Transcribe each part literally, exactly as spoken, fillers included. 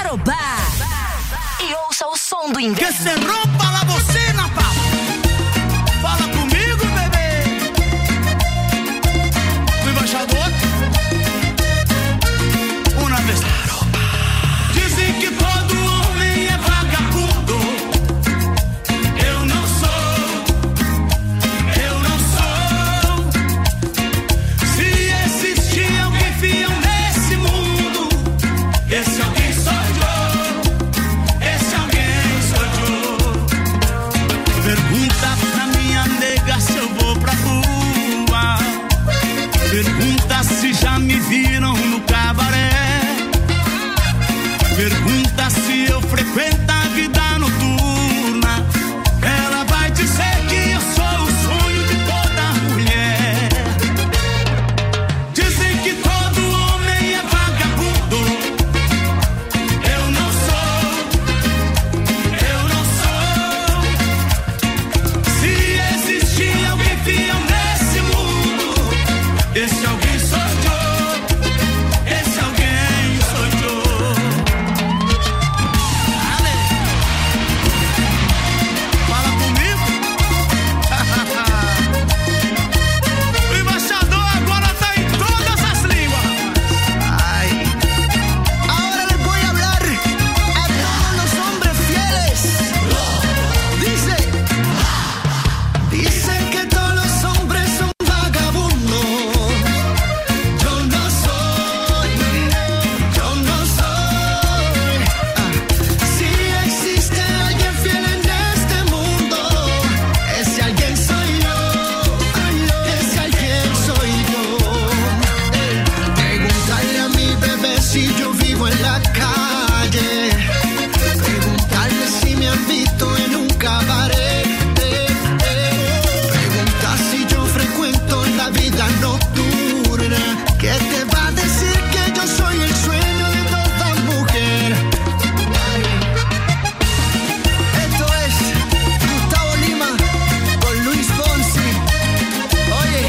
Tarobá. E ouça o som do inverno. Que se rompa la bocina, pa. Fala comigo, bebê. O embaixador. Uma vez. Dizem que todo homem é vagabundo. Eu não sou. Eu não sou. Se existir alguém fiel nesse mundo, esse alguém sou eu. Esse alguém sou eu. Pergunta pra minha nega se eu vou pra rua. Pergunta se já me viram no cabaré. Pergunta se eu frequento a vida noturna. Ela vai dizer que eu sou o sonho de toda mulher. Dizem que todo homem é vagabundo. Eu não sou. Eu não sou. Se existir alguém fiel nesse mundo, esse alguém sou eu. Esse alguém sou eu. Fala comigo. O embaixador agora tá em todas as línguas. Ai. Ahora les voy a hablar a todos los hombres fieles. Dice, dicen que todos los hombres son vagabundos. Yo no soy, yo no soy. Ah, si existe alguien fiel en este mundo, ese alguien soy yo. Ese alguien soy yo. Preguntarle a mi bebé si yo vivo en la calle. Preguntarle si me han visto en un cabaret. Preguntar si yo frecuento la vida nocturna. ¿Qué te va a decir que yo soy el sueño de toda mujer? Esto es Gustavo Lima con Luis Fonsi. Oye.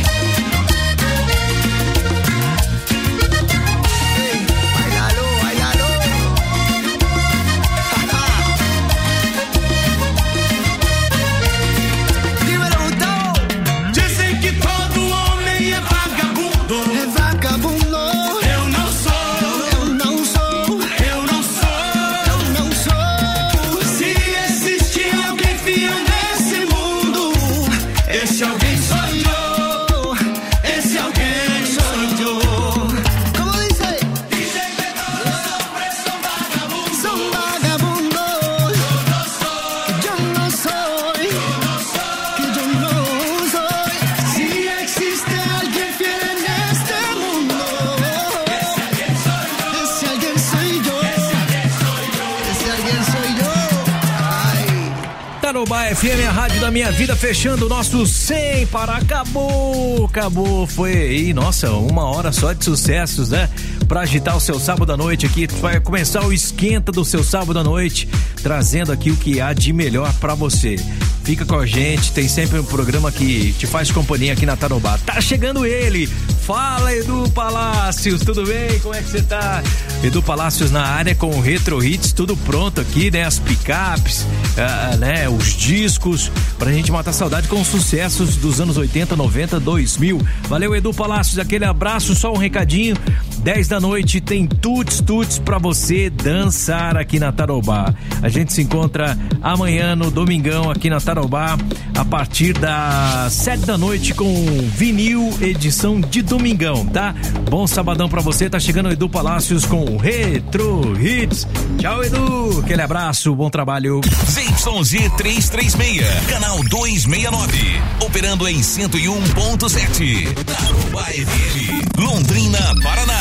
Ey, bailalo, bailalo. Dímelo, Gustavo. Dizem que todo homem é vagabundo. Es vagabundo. Eu não sou. Eu não sou. Eu não sou. Eu não sou. Se existir alguém fiel nesse mundo, esse alguém sou eu. Esse alguém sou eu. ¿Cómo dice? Dizem que todos os hombres são vagabundos. Son vagabundos. Yo no soy. Que yo no soy. Si existe alguien fiel en este mundo, ese alguien soy yo. Ese alguien soy yo. Ay. Tarobá F M, a rádio da minha vida, fechando o nosso sem para. Acabou, acabou. Foi aí, nossa, uma hora só de sucessos, né? Pra agitar o seu sábado à noite aqui. Vai começar o esquenta do seu sábado à noite, trazendo aqui o que há de melhor pra você. Fica com a gente, tem sempre um programa que te faz companhia aqui na Tarobá. Tá chegando ele. Fala, Edu Palácios, tudo bem? Como é que você tá? Edu Palácios na área com o Retro Hits, tudo pronto aqui, né? As picapes, ah, né? Os discos, pra gente matar saudade com os sucessos dos anos oitenta, noventa, dois mil. Valeu, Edu Palácios, aquele abraço, só um recadinho. dez da noite tem tuts tuts pra você dançar aqui na Tarobá. A gente se encontra amanhã no domingão aqui na Tarobá, a partir das sete da noite com vinil edição de domingão, tá? Bom sabadão pra você, tá chegando o Edu Palácios com o Retro Hits. Tchau, Edu, aquele abraço, bom trabalho. Z Y Z trezentos e trinta e seis, canal duzentos e sessenta e nove, operando em cento e um ponto sete. Tarobá F M, Londrina, Paraná.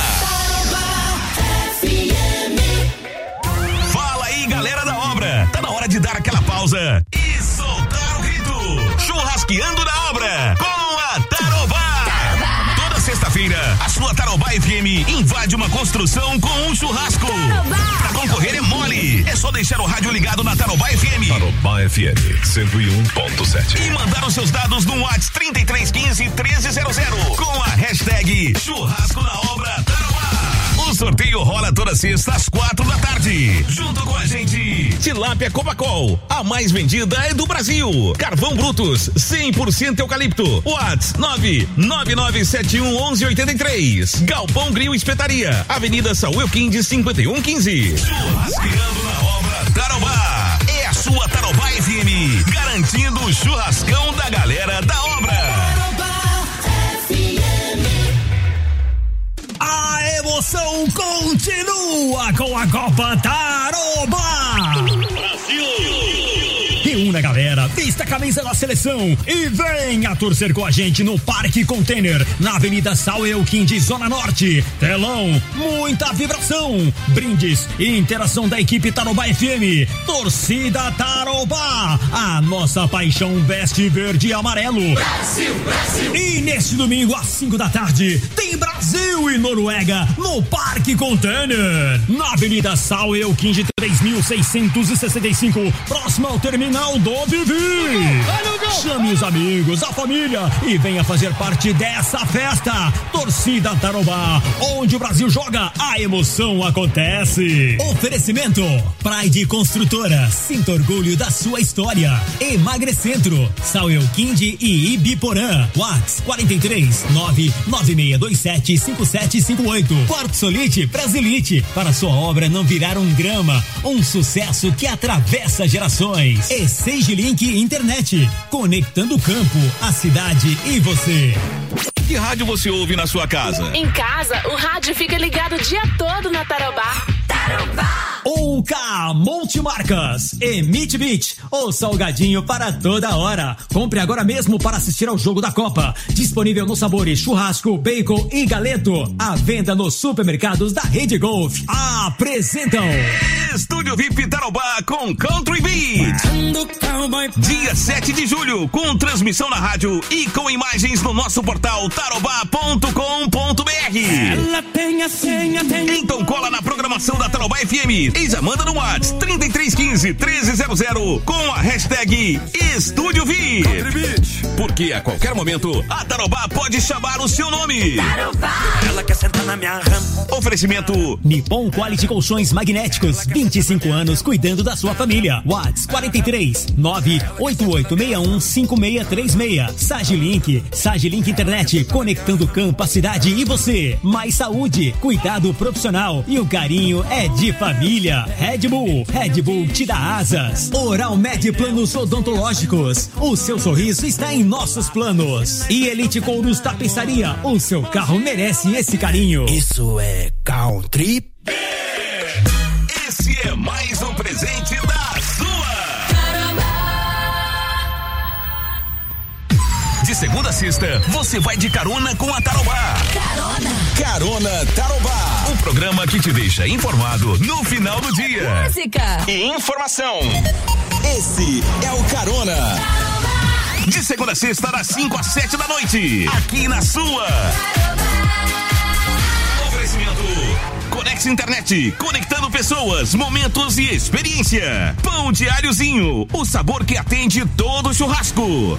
Fala aí, galera da obra, tá na hora de dar aquela pausa e soltar o grito. Churrasqueando na obra com a Tarobá. Toda sexta-feira, a sua Tarobá F M invade uma construção com um churrasco. Pra concorrer é mole, é só deixar o rádio ligado na Tarobá F M. Tarobá F M cento e um ponto sete. E mandar os seus dados no WhatsApp trinta e três quinze, treze zero zero com a hashtag Churrasco na Obra Tarobá. Os sorteio rola toda sexta às quatro da tarde. Junto com a gente, Tilápia Copacol, a mais vendida é do Brasil. Carvão Brutus, cem por cento eucalipto. Whats nove nove nove sete um um um oito três. Galpão Grill Espetaria, Avenida Saúl Elquinde cinquenta e um quinze. Churrasqueando na obra Tarobá. É a sua Tarobá F M, garantindo o churrascão da galera da obra. A emoção continua com a Copa Tarobá. Reúna a galera, vista a camisa da seleção e venha torcer com a gente no Parque Container, na Avenida Saúl Elquinde, Zona Norte. Telão, muita vibração, brindes e interação da equipe Tarobá F M. Torcida Tarobá, a nossa paixão veste verde e amarelo. Brasil, Brasil. E neste domingo às cinco da tarde tem Brasil e Noruega no Parque Container, na Avenida Saúl Elquinde três mil seiscentos e sessenta e cinco, próximo ao terminal do Vivi. Chame os amigos, a família e venha fazer parte dessa festa. Torcida Tarobá, onde o Brasil joga, a emoção acontece. Oferecimento Pride Construtora, sinta orgulho da sua história. Emagrecentro, Saúl Elquinde e Ibiporã. Whats quarenta e três nove nove seis dois sete cinco sete cinco oito. Quarto Solite Brasilite, para sua obra não virar um grama, um sucesso que atravessa gerações. E Seja Link Internet, conectando o campo, a cidade e você. Que rádio você ouve na sua casa? Em casa, o rádio fica ligado o dia todo na Tarobá. Tarobá! O K Multimarcas, Emite Beat, o salgadinho para toda hora. Compre agora mesmo para assistir ao jogo da Copa. Disponível nos sabores churrasco, bacon e galeto. À venda nos supermercados da Rede Golf. Apresentam Estúdio V I P Tarobá com Country Beat. Dia sete de julho, com transmissão na rádio e com imagens no nosso portal tarobá ponto com ponto br. Ela tem a senha, tem... Então cola na programação da Tarobá F M e já manda no WhatsApp trinta e três quinze, treze zero zero com a hashtag Estúdio V I P. Porque a qualquer momento a Tarobá pode chamar o seu nome. Tarobá. Ela quer sentar na minha rama. Oferecimento Nippon Quality Colchões Magnéticos, vinte e cinco anos cuidando da sua família. WhatsApp quarenta e três nove oito oito seis um cinco seis três seis. Sagilink, Sagilink Internet, conectando o campo, a cidade e você. Mais saúde, cuidado profissional e o carinho é de família. Red Bull, Red Bull te dá asas. Oral Med Planos Odontológicos, o seu sorriso está em nossos planos. E Elite Couros Tapeçaria, o seu carro merece esse carinho. Isso é Country. Esse é mais um presente da sua. De segunda a sexta, você vai de carona com a Tarobá. Carona. Carona Tarobá. Um programa que te deixa informado no final do dia. Música. E informação. Esse é o Carona. Tarobá. De segunda a sexta, das cinco às sete da noite. Aqui na sua. Oferecimento Conex Internet, conectando pessoas, momentos e experiência. Pão Diáriozinho, o sabor que atende todo churrasco.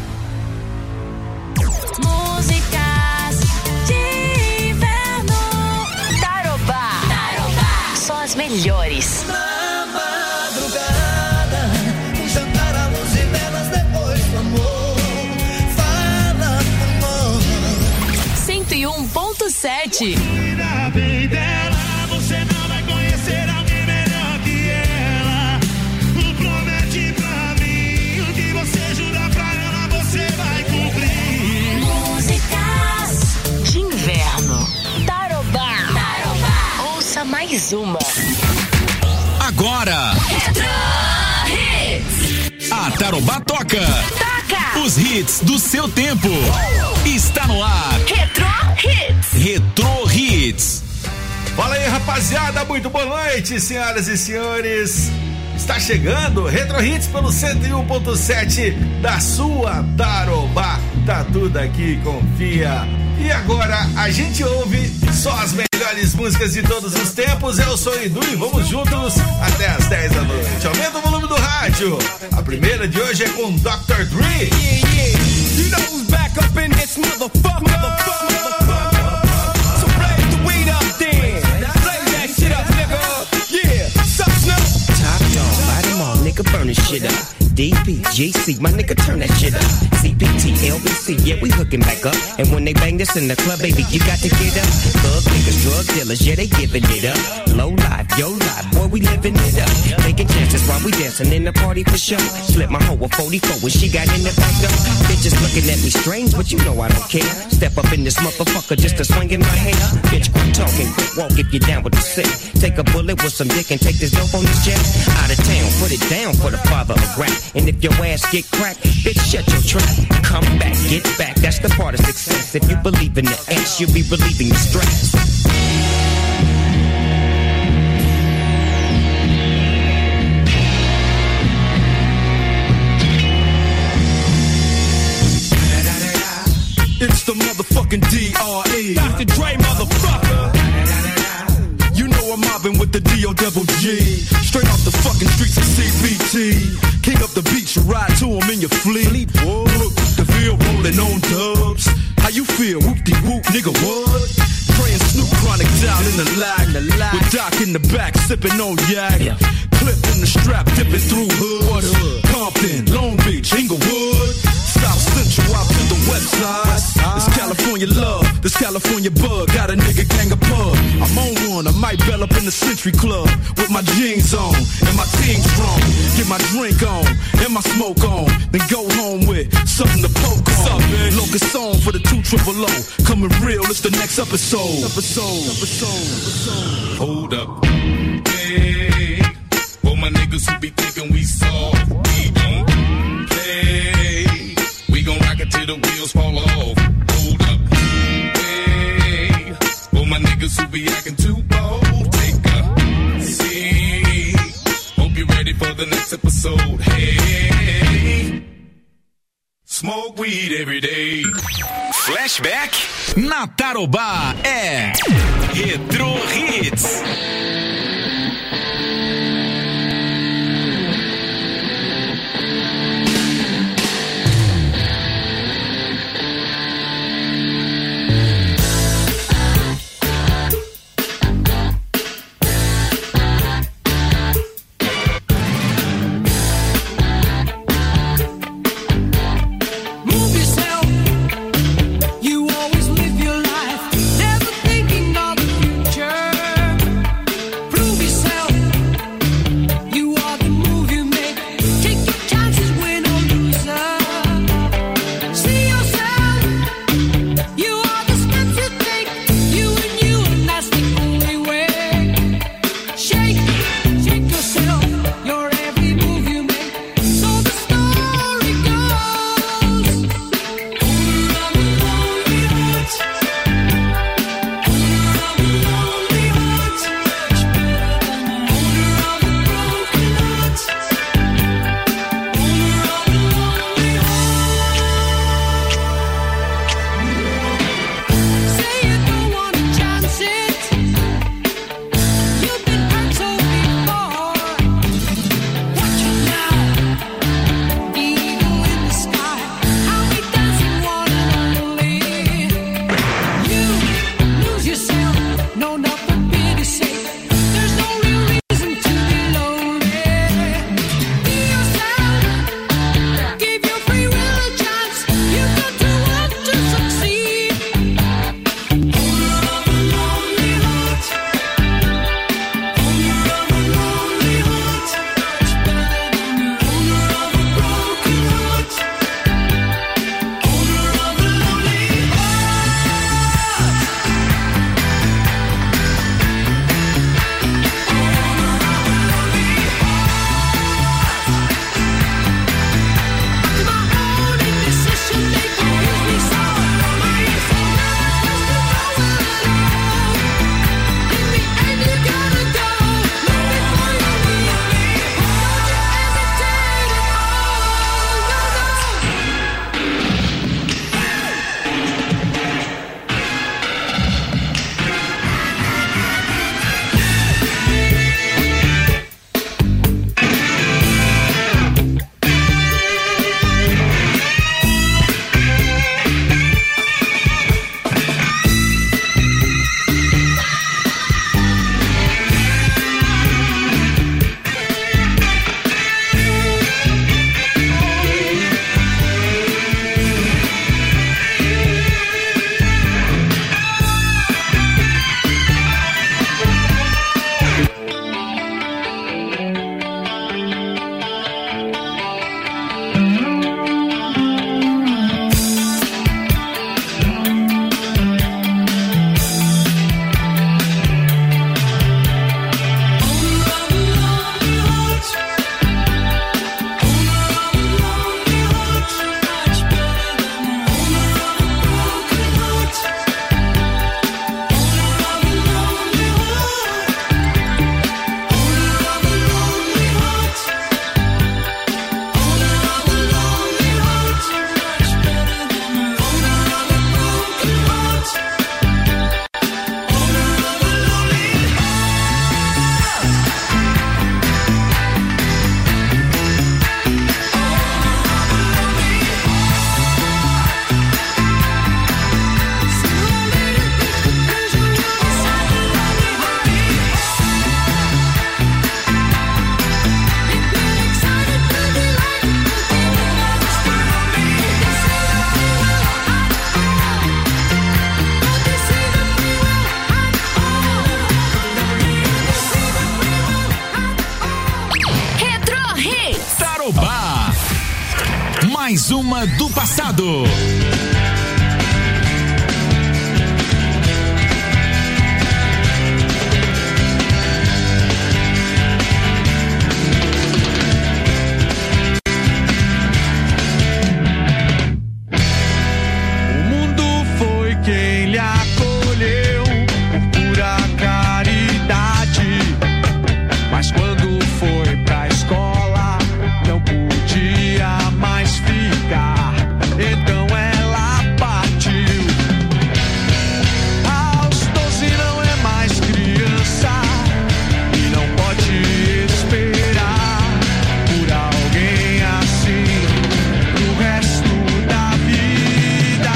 Músicas de inverno. Tarobá. Tarobá. Só as melhores. Na madrugada, um jantar à luz e velas depois do amor. Fala amor. cento e um ponto sete. Cuida bem dela, você não vai conhecer alguém melhor que ela. Promete pra mim o que você jura pra ela, você vai cumprir. Músicas de inverno. Tarobá. Tarobá. Ouça mais uma. Agora, Retro Hits. a Tarobá toca. Toca. Os hits do seu tempo. Está no ar. Retro Hits. Retro Hits. Fala aí, rapaziada, muito boa noite, senhoras e senhores. Está chegando Retro Hits pelo cento e um ponto sete da sua Tarobá. Tá tudo aqui, confia. E agora a gente ouve só as melhores músicas de todos os tempos. Eu sou o Edu e vamos juntos até as dez da noite. Aumenta o volume do rádio. A primeira de hoje é com doutor Dre. Yeah, yeah. You know who's back up in this motherfucker, motherfucker, motherfucker. So play the weed up then. Play that. burning shit up. D P G C, my nigga, turn that shit up. C P T, L B C, yeah, we hooking back up. And when they bang this in the club, baby, you got to get up. Thug niggas, drug dealers, yeah, they giving it up. Low life, yo life, boy, we living it up. Taking chances while we dancing in the party for sure. Slip my hoe a forty-four when she got in the back door. Bitches looking at me strange, but you know I don't care. Step up in this motherfucker just to swing in my hair. Bitch, quit talking, quit walk if you're down with the sick. Take a bullet with some dick and take this dope on this jet. Out of town, put it down for the father of rap. And if your ass get cracked, bitch, shut your trap. Come back, get back, that's the part of success. If you believe in the ass, you'll be relieving the stress. It's the motherfucking D R E Doctor Dre, motherfucker. You know I'm mobbing with the D O double G. Straight off the fucking streets of C B T. King up the beach, you ride to him in your fleet. Look, the field rolling on dubs. How you feel? Whoop-de-whoop, nigga, what? Praying Snoop Chronic down in the lag. With Doc in the back, sipping on yak. Yeah. Clip in the strap, dipping through hood. hood. Compton, Long Beach, Inglewood. South Central out to the west side. This California love, this California bug. Got a nigga gang of pub. I'm on one, I might bell up in the Century Club. With my jeans on, and my team strong. Get my drink on, and my smoke on. Then go home with something to poke on. Locust song for the two triple O. Coming real, it's the next episode. Episode, episode, episode. Hold up. Hey, for my niggas who be thinking we soft, we don't play. We gon' rock it till the wheels fall off. Hold up. Hey, for my niggas who be acting too bold, take a seat. Hope you're ready for the next episode. Hey, smoke weed every day. Flashback na Tarobá é Retro Hits. You always live your life, never thinking of the future. Mais uma do passado. O mundo foi quem lhe acolheu por pura caridade, mas quando foi pra escola não podia mais ficar, então ela partiu. Aos doze não é mais criança e não pode esperar por alguém assim no resto da vida.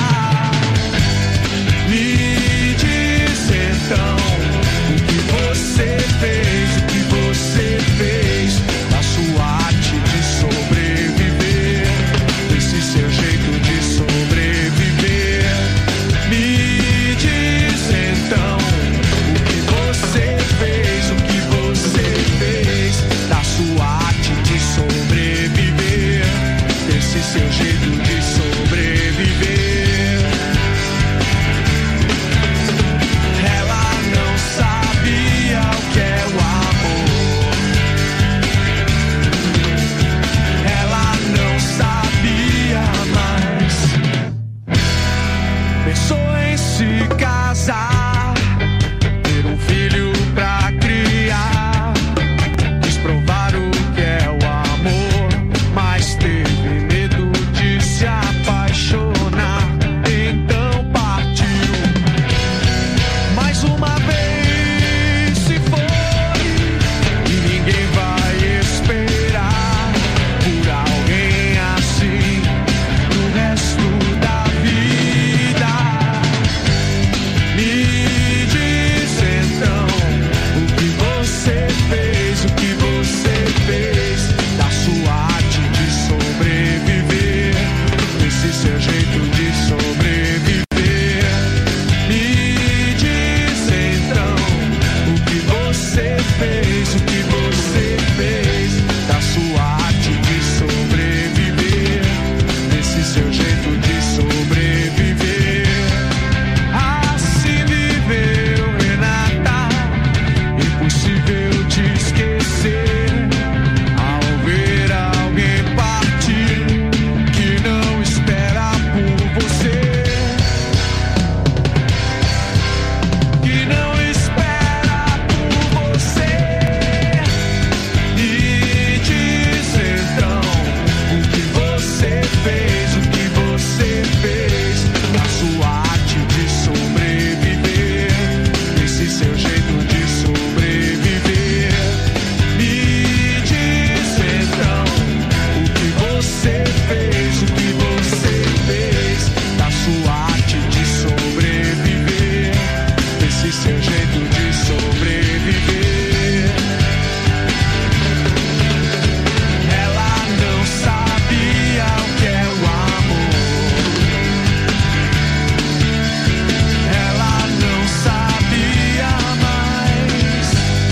Me diz então o que você fez, o que você fez da sua arte de sobreviver, desse seu jeito de sobreviver. Me diz então o que você fez, o que você fez da sua arte de sobreviver, desse seu jeito de sobreviver. Ela não sabia o que é o amor. Ela não sabia mais. Pensou em se casar, ter um filho pra criar. Quis provar o que é o amor, mas teve medo de se apaixonar. Então partiu. Mais uma vez se foi e ninguém vai esperar por alguém assim no resto da vida. Me diz então o que você fez, o que você fez da sua arte de sobreviver, desse seu jeito de sobreviver. Me diz então o que você fez, o que você fez da sua arte de sobreviver, desse seu jeito de sobreviver. Assim viveu Renata, impossível te esquecer. Ao ver alguém partir que não espera por você, que não espera por você. Me diz então o que você fez, o que você fez da sua arte de sobreviver, desse seu jeito de sobreviver. Me diz então o que você fez, o que você fez da sua arte de sobreviver, desse seu jeito de sobreviver. Ela não sabia o que é o amor. Ela não sabia mais.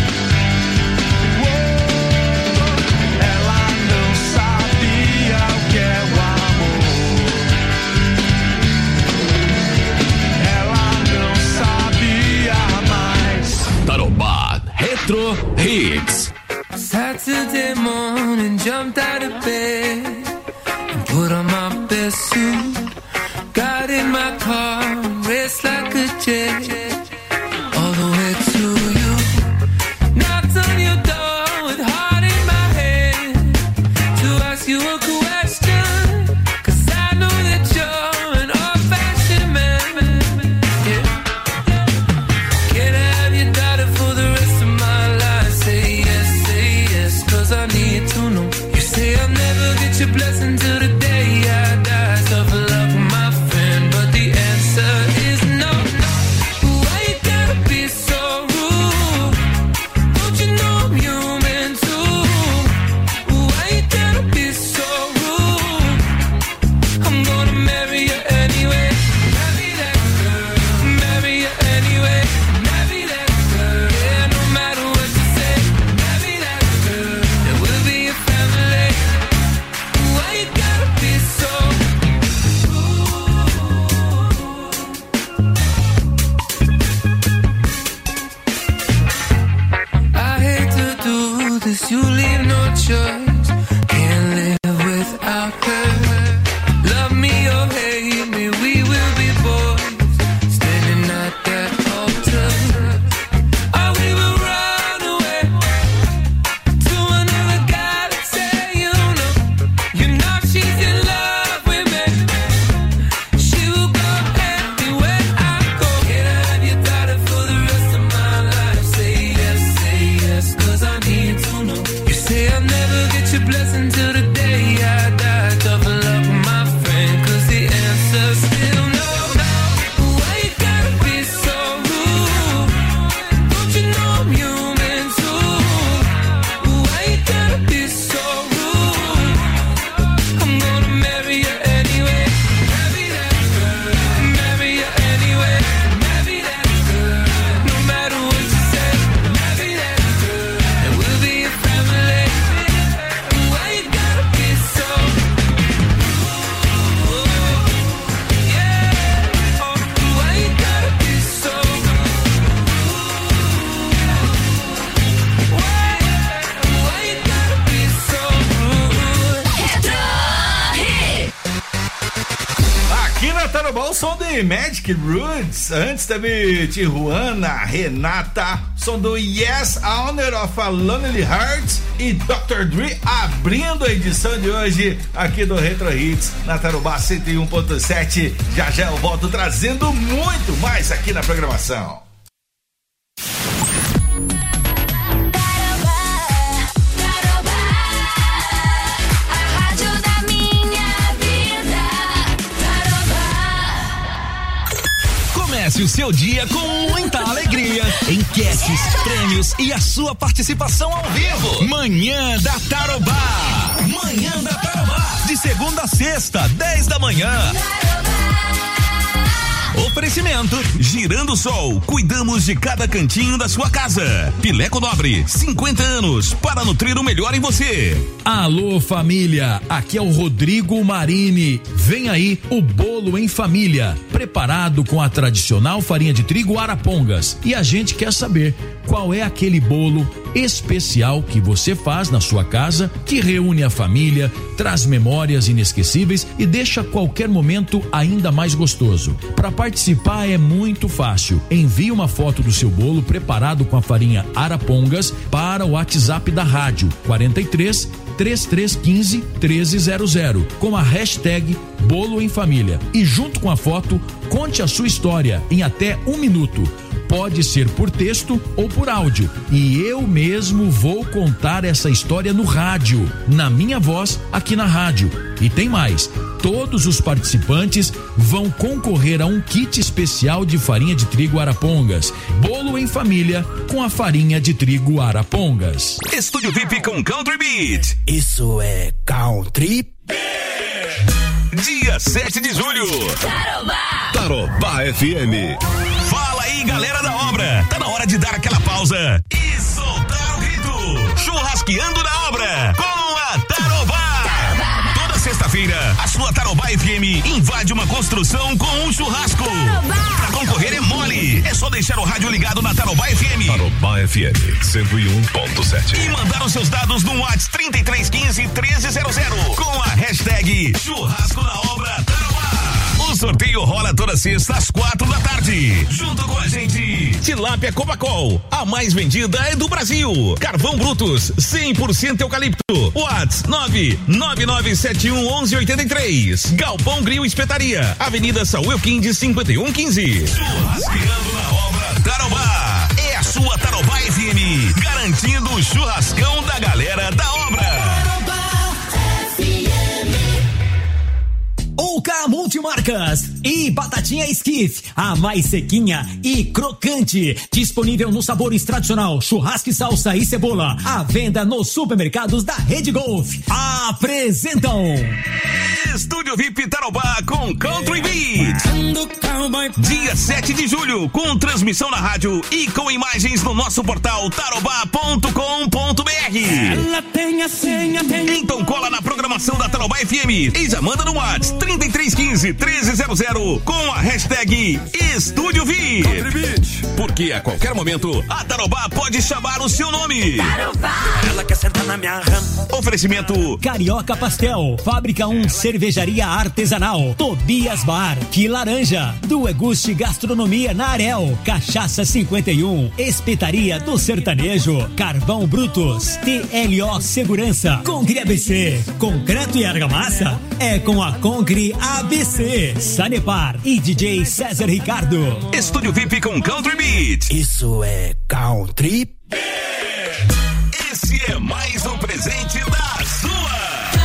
Uou, ela não sabia o que é o amor. Ela não sabia mais. Tarobá Retro Hits. Saturday morning, jumped out of bed and put on my best suit. Got in my car and raced like a jet all the way to you. Knocked on your door with heart in my head to ask you a question, 'cause I know that you're an old-fashioned man. Yeah. Can I have your daughter for the rest of my life? Say yes, say yes, 'cause I need to know. You say I'll never get your blessing till the day I die. Tough luck, my friend, but the answer is no, no. Why you gotta be so rude? Don't you know I'm human too? Why you gotta be so rude? I'm gonna marry you anyway. Marry that girl. Marry you anyway. Marry that girl. Yeah, no matter what you say. Marry that girl. There will be a family. Why you gotta leave no choice. Can't live without her. Love me or hate me, we will be boys. Standing at that altar. Or we will run away to another galaxy, you know. You know she's in love with me. She will go anywhere I go. Can I have your daughter for the rest of my life? Say yes, say yes, cause I need to know. You say I'll never get your blessing till the day I die. Double up, my friend, cause the answer's still no. Why you gotta be so rude? Don't you know I'm human too? Why you gotta be so rude? I'm gonna marry you anyway. Marry that girl. Marry you anyway. Marry that girl. No matter what you say. Marry that girl. And we'll be a family. Why you gotta be so rude? Yeah. Oh, why you gotta be so rude? Why? Why you gotta be so rude? Aqui na Tarobá o som de Magic Roots. Antes teve Tijuana, Renata, som do Yes, Owner of a Lonely Heart e doutor Dre abrindo a edição de hoje aqui do Retro Hits na Tarobá cento e um ponto sete. Já já eu volto trazendo muito mais aqui na programação. Comece o seu dia com muita alegria. Enquetes, prêmios e a sua participação ao vivo. Manhã da Tarobá. Manhã da Tarobá. De segunda a sexta, dez da manhã. Oferecimento Girando o Sol, cuidamos de cada cantinho da sua casa. Pileco Nobre, cinquenta anos para nutrir o melhor em você. Alô família, aqui é o Rodrigo Marini. Vem aí o bolo em família, preparado com a tradicional farinha de trigo Arapongas. E a gente quer saber qual é aquele bolo especial que você faz na sua casa, que reúne a família, traz memórias inesquecíveis e deixa qualquer momento ainda mais gostoso. Para participar é muito fácil. Envie uma foto do seu bolo preparado com a farinha Arapongas para o WhatsApp da rádio quarenta e três, trinta e três quinze, treze zero zero com a hashtag Bolo em Família. E junto com a foto, conte a sua história em até um minuto. Pode ser por texto ou por áudio. E eu mesmo vou contar essa história no rádio, na minha voz, aqui na rádio. E tem mais. Todos os participantes vão concorrer a um kit especial de farinha de trigo Arapongas. Bolo em família com a farinha de trigo Arapongas. Estúdio V I P com Country Beat. Isso é Country Dia sete de julho. Tarobá. Tarobá F M. Fala aí, galera da obra. Tá na hora de dar aquela pausa e soltar o grito. Churrasqueando na obra com a Tarobá. Tarobá. Toda sexta-feira, a sua Tarobá F M invade uma construção com um churrasco. Tarobá. Pra concorrer é mole. É só deixar o rádio ligado na Tarobá F M. Tarobá F M cento e um ponto sete. E mandar os seus dados no WhatsApp trinta e três quinze, treze zero zero com a hashtag Churrasco na Obra Tarobá. O sorteio rola toda sexta às quatro da tarde. Junto com a gente, Tilápia Copacol, a mais vendida é do Brasil. Carvão Brutus, cem por cento eucalipto. WhatsApp nove nove nove sete um um um oito três. Galpão Grill Espetaria, Avenida Saúl Elquinde cinquenta e um quinze. Churrasqueando na Obra Tarobá. É a sua Tarobá F M, garantindo o churrascão da galera da obra. Ouca Multimarcas e Batatinha Skiff, a mais sequinha e crocante, disponível nos sabores tradicional, churrasco, salsa e cebola, à venda nos supermercados da Rede Golf. Apresentam Estúdio V I P Tarobá com Country Beat. Dia sete de julho, com transmissão na rádio e com imagens no nosso portal tarobá ponto com ponto br. Ela tem a senha, tem... Então cola na programação da Tarobá F M e já manda no WhatsApp trinta e três quinze, treze zero zero com a hashtag Estúdio V I P. Porque a qualquer momento a Tarobá pode chamar o seu nome. Tarobá. Ela quer sentar na minha rama. Oferecimento Carioca Pastel, Fábrica um, Cervejaria Artesanal, Tobias Bar, Que Laranja, do Eguste Gastronomia na Arel, Cachaça cinquenta e um, Espetaria do Sertanejo, Carvão Brutos, T L O Segurança, Concre A B C, Concreto e Argamassa, é com a Concre A B C, Sanepar e D J César Ricardo. Estúdio V I P com Country Beat. Isso é Country. Esse é mais um presente da sua.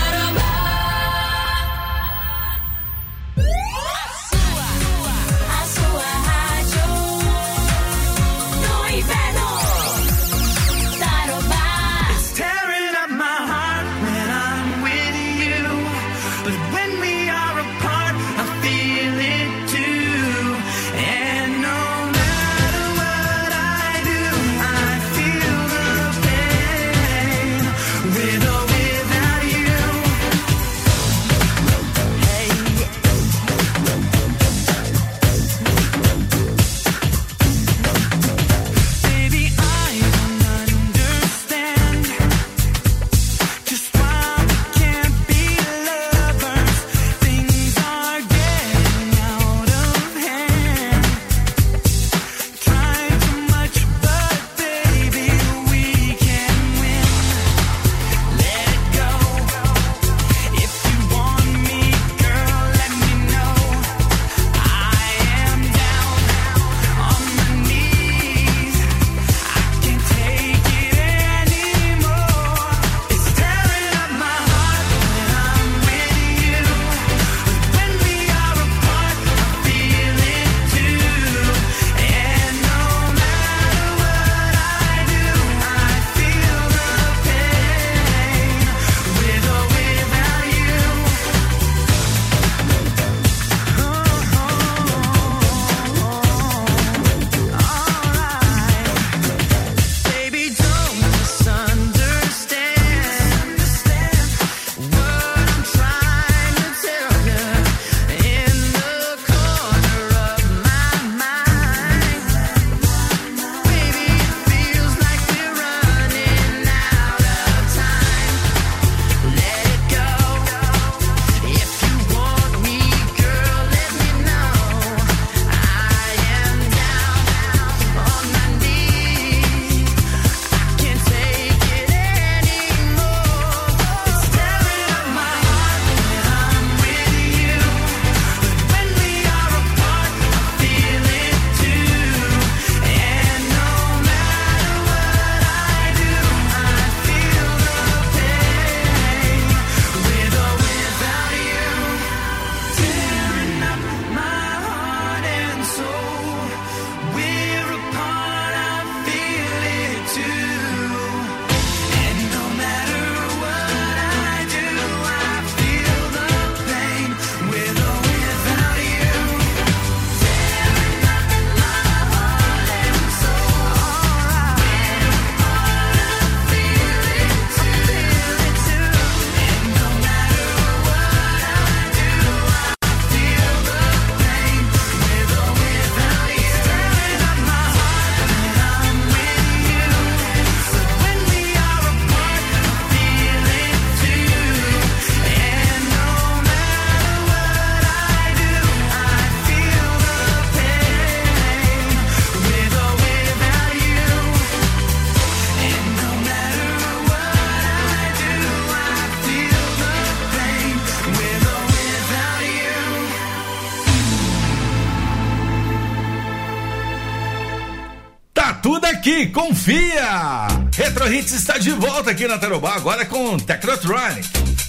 Tudo aqui, confia! Retro Hits está de volta aqui na Tarobá, agora com Technotronic.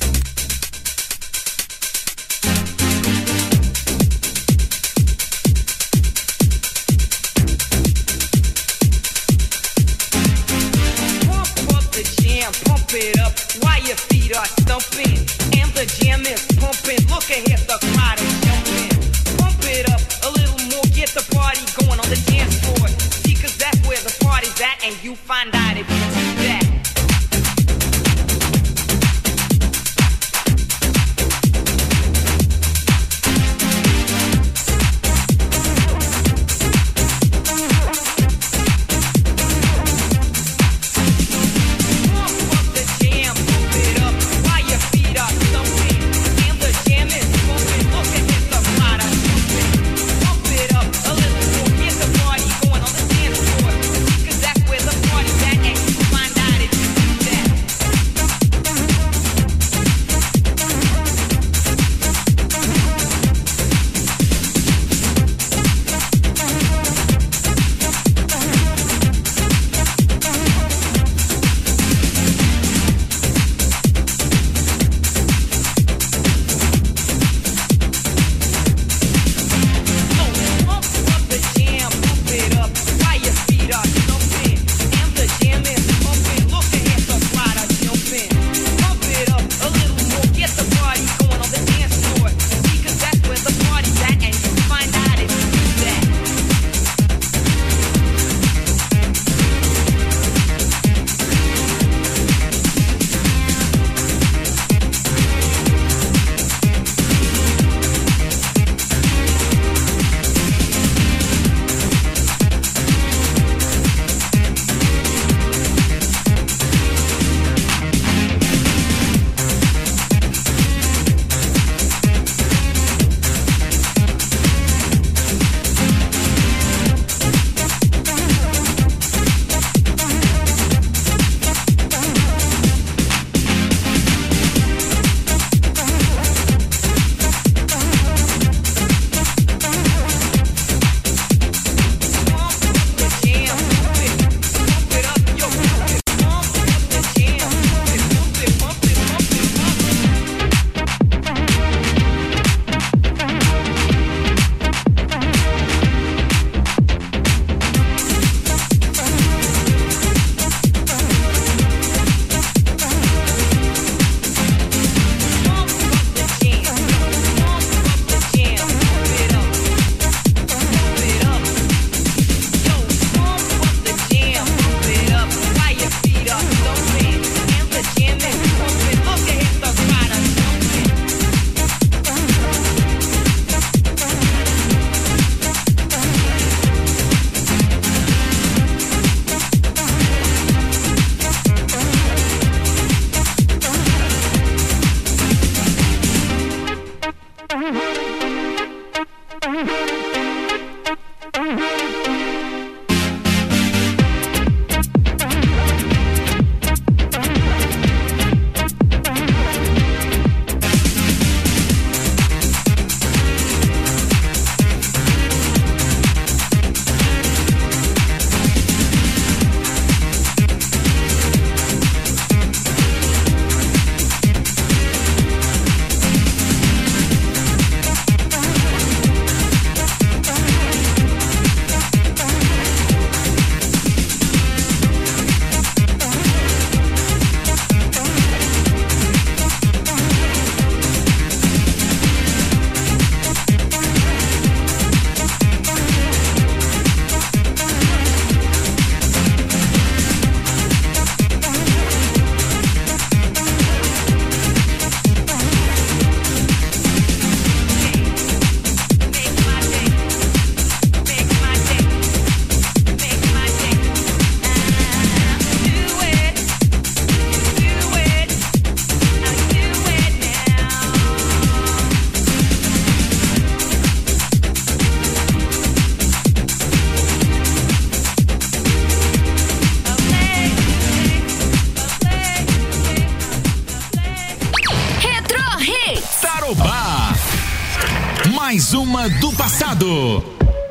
Pump up the jam, pump it up while your feet are stumping. And the jam is pumping, look ahead, the crowd is jumping. Pump it up a little more. Tarobá. Mais uma do passado.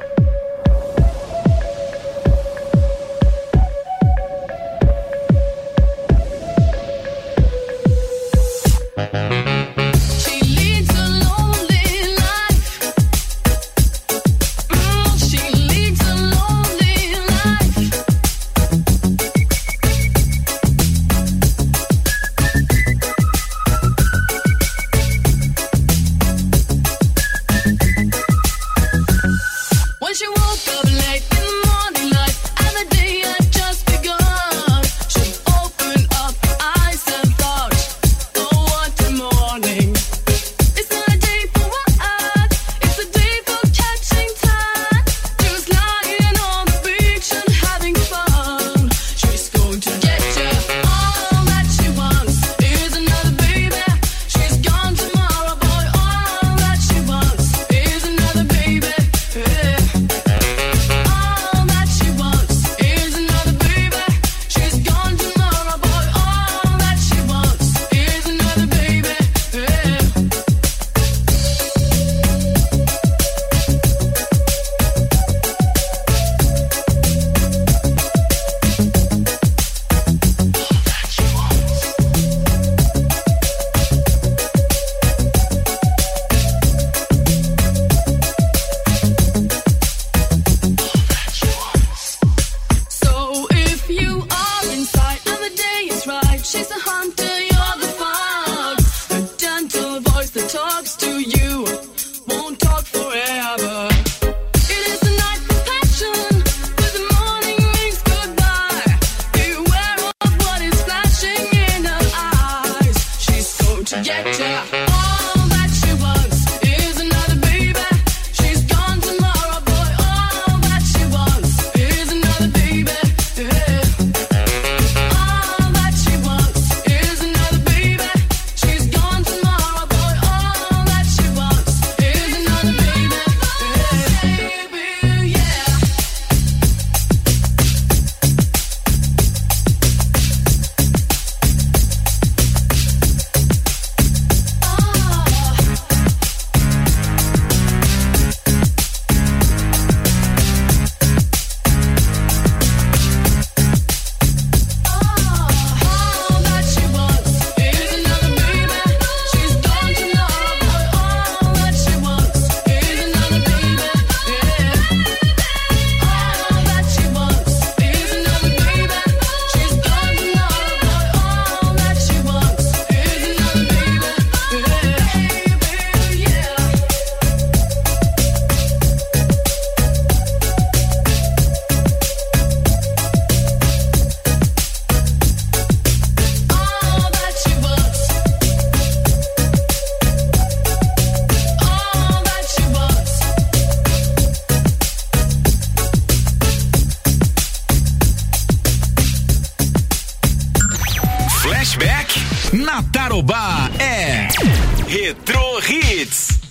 Na Tarobá é Retro Hits.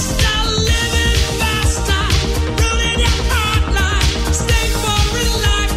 Stay for real life.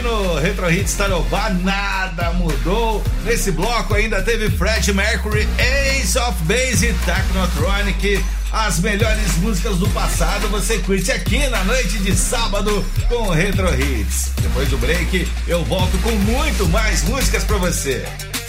no Retro Hits Tarobá, nada mudou. Nesse bloco ainda teve Freddie Mercury, Ace of Base e Technotronic. As melhores músicas do passado você curte aqui na noite de sábado com o Retro Hits. Depois do break, eu volto com muito mais músicas pra você.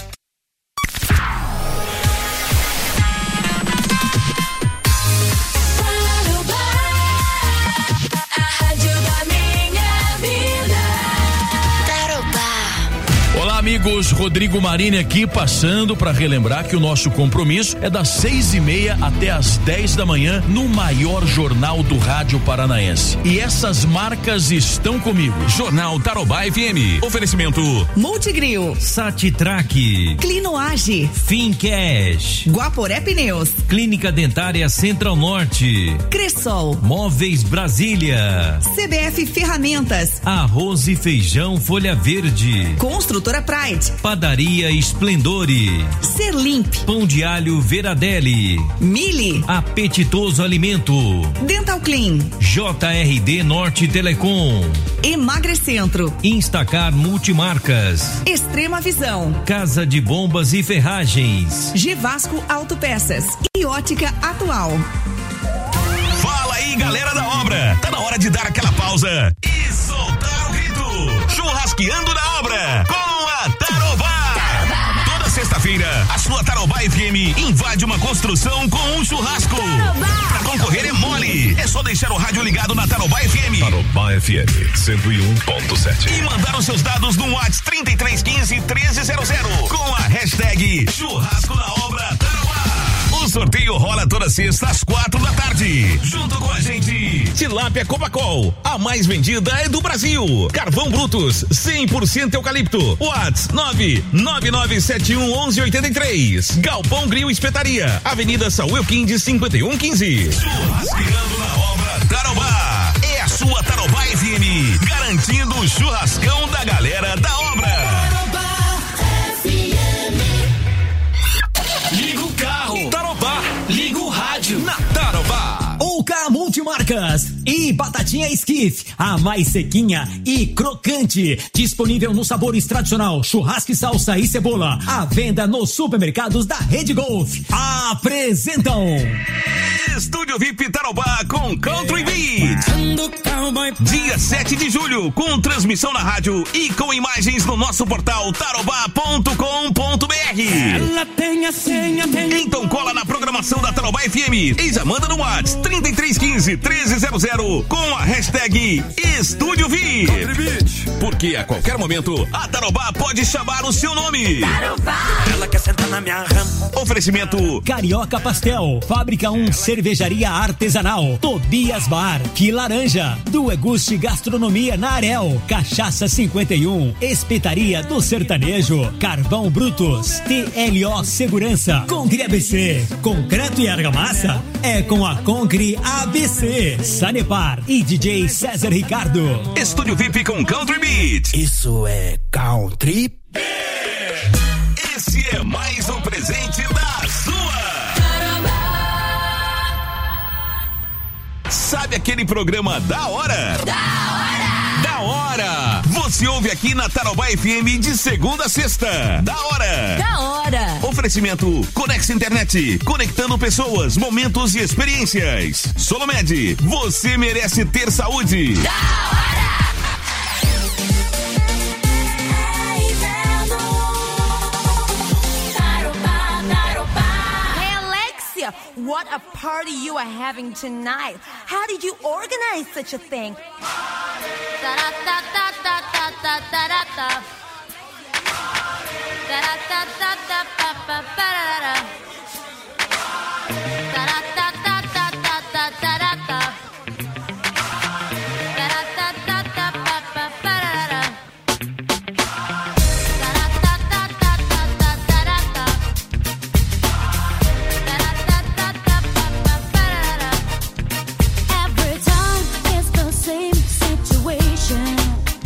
Olá, amigos, Rodrigo Marini aqui, passando para relembrar que o nosso compromisso é das seis e meia até as dez da manhã no maior jornal do rádio paranaense. E essas marcas estão comigo. Jornal Tarobá F M. Oferecimento Multigril, Satitrack, Clinoage, Fincash, Guaporé Pneus, Clínica Dentária Central Norte, Cressol, Móveis Brasília, C B F Ferramentas, Arroz e Feijão Folha Verde, Construtora Pride, Padaria Esplendore, Serlimp, Pão de Alho Veradelli, Mili, Apetitoso Alimento, Dental Clean, J R D Norte Telecom, Emagrecentro, Instacar Multimarcas, Extrema Visão, Casa de Bombas e Ferragens, Gevasco Autopeças e Ótica Atual. Fala aí, galera da obra. Tá na hora de dar aquela pausa e soltar o grito. Churrasqueando na obra com a Tarobá. Tarobá. Toda sexta-feira, a sua Tarobá F M invade uma construção com um churrasco. Tarobá. Pra concorrer é mole. É só deixar o rádio ligado na Tarobá F M. Tarobá F M cento e um ponto sete. E mandar os seus dados no WhatsApp trinta e três quinze, treze zero zero com a hashtag Churrasco na Obra Tarobá. O sorteio rola toda sexta às quatro da tarde. Junto com a gente, Tilápia Copacol, a mais vendida é do Brasil. Carvão Brutus, cem por cento eucalipto. Whats nove nove nove sete um um um oito três. Galpão Grill Espetaria, Avenida Saúl Quindes cinquenta e um quinze. Churrasqueando na Obra Tarobá. É a sua Tarobá F M, garantindo o churrascão da galera da obra. Tarobá F M. Liga o carro. Tarobá. Liga o rádio. Na Tarobá. Oca Multimarcas e Batatinha Skiff, a mais sequinha e crocante. Disponível nos sabores tradicional, churrasco e salsa e cebola. À venda nos supermercados da Rede Golf. Apresentam Estúdio V I P Tarobá com Country Beat. Dia sete de julho, com transmissão na rádio e com imagens no nosso portal tarobá ponto com ponto b r. Ela tem a senha, tem... Então cola na programação da Tarobá F M e já manda no WhatsApp trinta e três quinze, treze zero zero com a hashtag Estúdio V I P. Porque a qualquer momento a Tarobá pode chamar o seu nome. Tarobá. Ela quer sentar na minha rama. Oferecimento Carioca Pastel, Fábrica um Cervejaria Artesanal, Tobias Bar, Que Laranja, do Eguste Gastronomia na Arel, Cachaça cinquenta e um, Espetaria do Sertanejo, Carvão Brutus, T L O Segurança, Concre A B C, Concreto e Argamassa, é com a Concre A B C, Sanepar e D J César Ricardo. Estúdio V I P com Country Beat. Isso é Country Beat. Esse é mais um presente da sua. Sabe aquele programa Da Hora? Da Hora! Da Hora! Você ouve aqui na Tarobá F M de segunda a sexta. Da Hora! Da Hora! Oferecimento Conex Internet, conectando pessoas, momentos e experiências. Solomed, você merece ter saúde. Da Hora! What a party you are having tonight. How did you organize such a thing?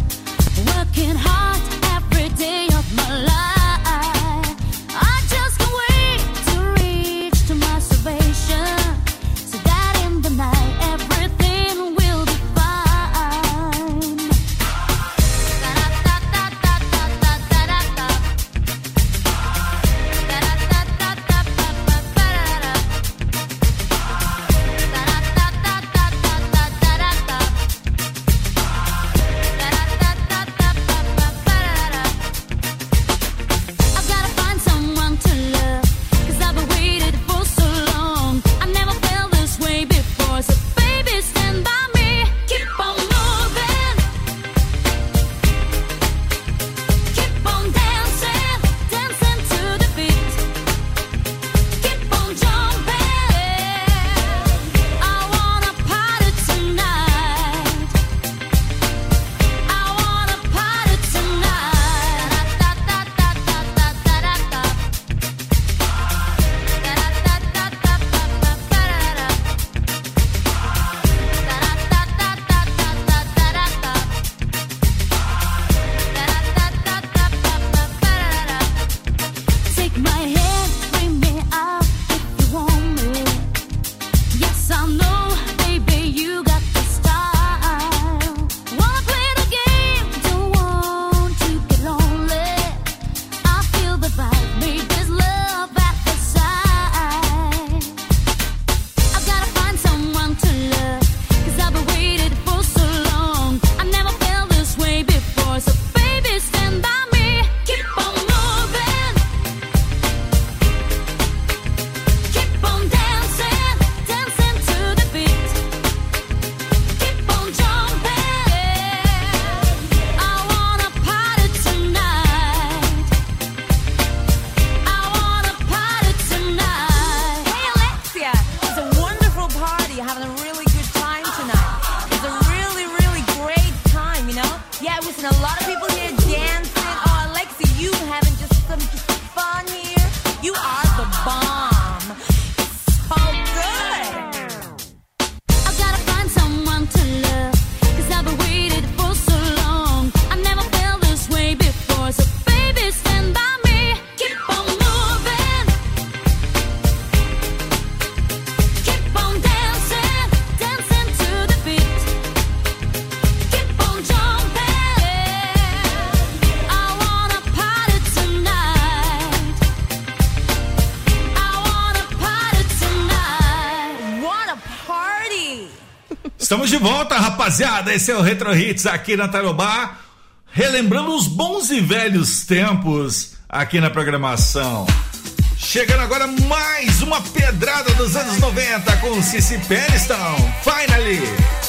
Working hard every day of my life. I just can't Estamos de volta, rapaziada. Esse é o Retro Hits aqui na Tarobá, relembrando os bons e velhos tempos aqui na programação. Chegando agora mais uma pedrada dos anos noventa com Cici Peniston. Finally!